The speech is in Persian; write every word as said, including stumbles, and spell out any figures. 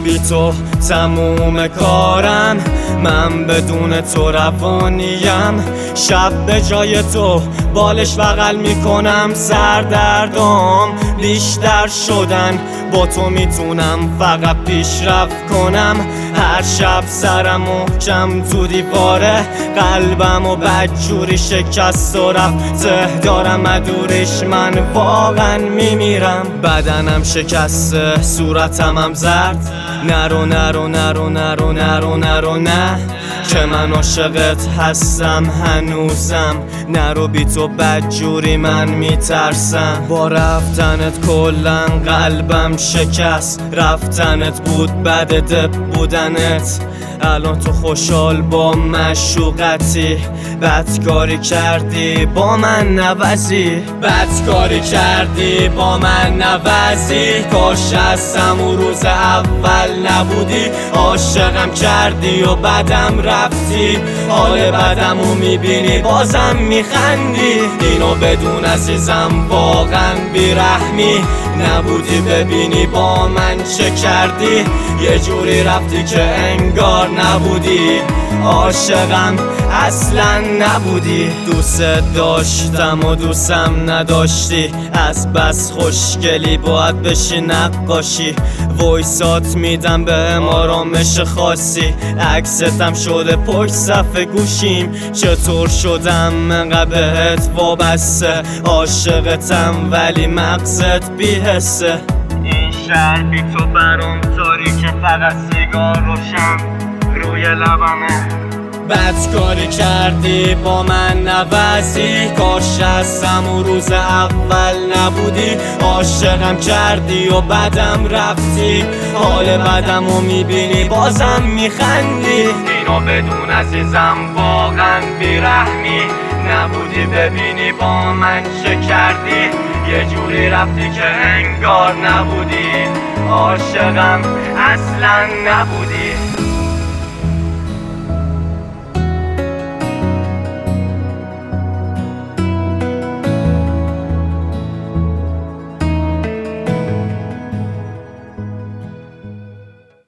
بی تو تموم کارم، من بدون تو روانیم. شب به جای تو بالش بغل میکنم، سردردام بیشتر شدن، با تو میتونم فقط پیشرفت کنم. هر شب سرم محکم تو دیواره، قلبم و بدجوری شکست و رفته دارم ادورش، من واقعا میمیرم. بدنم شکسته، صورتم هم زرد، نرو نرو نرو نرو نرو نرو نه، که من عاشقت هستم هنوزم. نرو بی تو بدجوری من میترسم، با رفتنت کلن قلبم شکست. رفتنت بود بد دب بودنت، الان تو خوشحال با مشوقتی. بدکاری کردی با من نوازی، بدکاری کردی با من نوازی. کاش از همون روز اول نبودی، عاشقم کردی و بعدم رفتی. حال بدمو میبینی بازم میخندی، اینو بدون عزیزم واقعا بیرحمی نبودی. ببینی با من چه کردی، یه جوری رفتی که انگار نبودی. عاشقم اصلا نبودی، دوست داشتم و دوستم نداشتی. از بس خوشگلی باید بشی نقاشی، وایسات میدم به آرامش خاصی. عکستم شده پشت صفحه گوشیم، چطور شدم انقدر بهت وابسته. عاشقتم ولی مغزت بی‌حسه. این شهر بی تو برام تاریکه، فقط سیگار روشن روی لبمه. بدکاری کردی با من نوازی، کاش از همون روز اول نبودی. عاشقم کردی و بعدم رفتی، حال بدمو میبینی بازم میخندی. اینو بدون عزیزم واقعا بیرحمی نبودی. ببینی با من چه کردی، یه جوری رفتی که انگار نبودی. عاشقم اصلا نبودی.